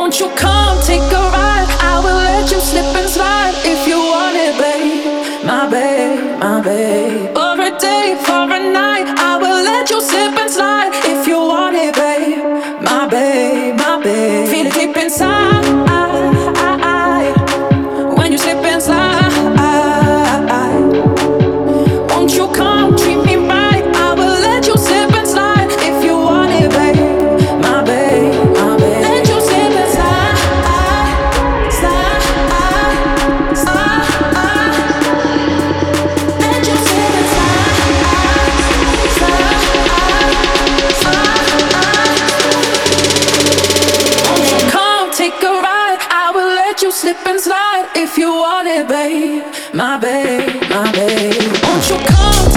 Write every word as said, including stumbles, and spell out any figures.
Won't you come take a ride? I will let you slip and slide if you want it, babe. My babe, my babe. For a day, for a night, I will let you slip and slide if you want it, babe. My babe, my babe. Feel it deep inside when you slip and slide. Won't you come treat me right? I will let you slip and slide if you want it, babe. My babe, my babe. Let you slip and slide, slide, slide. Let you slip and slide, slide, slide. Won't you come take a ride? I will let you slip and slide if you want it, babe. My babe, my babe. Won't you come?